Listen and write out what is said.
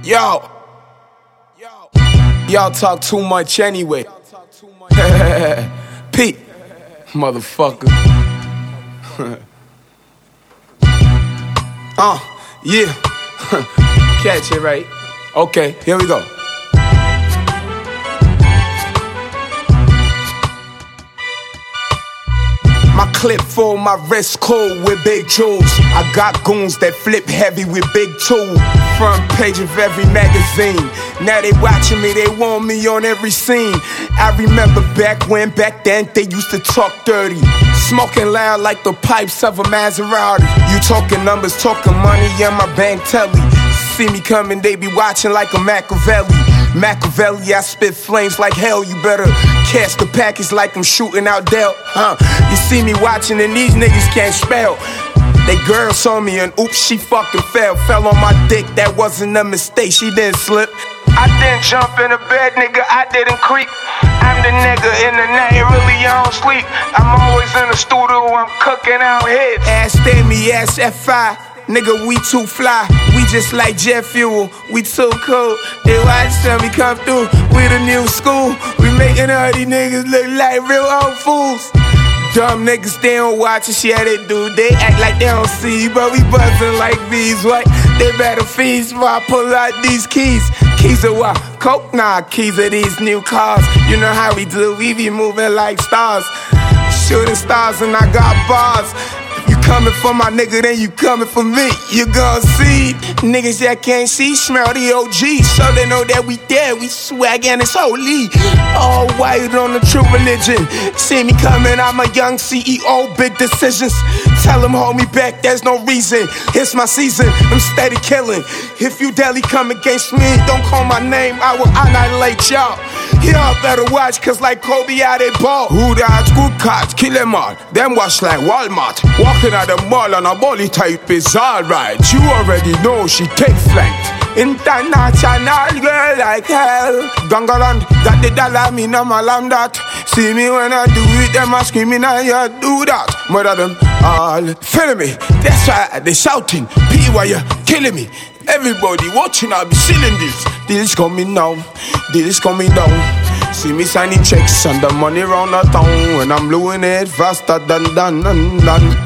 Yo, y'all talk too much anyway. Pete, motherfucker. Yeah. Catch it right. Okay, here we go. My clip full, my wrist cold with big jewels. I got goons that flip heavy with big tools. Front page of every magazine. Now they watching me, they want me on every scene. I remember back then they used to talk dirty. Smoking loud like the pipes of a Maserati. You talking numbers, talking money, yeah, my bank telly. See me coming, they be watching like a Machiavelli. I spit flames like hell, you better catch the package like I'm shooting out Dell. You see me watching and these niggas can't spell. They girl saw me and oops, she fucking fell on my dick, that wasn't a mistake, she didn't slip. I didn't jump in the bed, nigga, I didn't creep. I'm the nigga in the night, really I don't sleep. I'm always in the studio, I'm cooking out hits. Ass me, ass F5. Nigga, we too fly, we just like jet fuel, we too cool. They watch me come through, we the new school. We making all these niggas look like real old fools. Dumb niggas, they don't watch us, yeah they do. They act like they don't see, but we buzzing like bees, what? They better feast before I pull out these keys. Keys of what? Coke? Nah, keys of these new cars. You know how we do, we be moving like stars. Shooting stars and I got bars. You coming for my nigga, then you coming for me. You gon' see niggas that can't see, smell the OG. So they know that we there, we swag and it's holy. All white on the true religion. See me coming, I'm a young CEO, big decisions. Tell them hold me back, there's no reason. It's my season, I'm steady killing. If you dare come against me, don't call my name, I will annihilate y'all. Y'all better watch, cause like Kobe out they ball. Who that's good cats, kill them all. Them watch like Walmart. Walking at the mall on a body type is alright. You already know she take flight. International girl like hell. Gangaland, got the dollar, me no malam that. See me when I do it, them a screaming and you do that. Mother them all feeling me. That's why they shouting. P, why you killing me? Everybody watching, I'll be sealing this. Deal is coming now, deal is coming down. See me signing checks and the money round the town. When I'm blowing it faster than.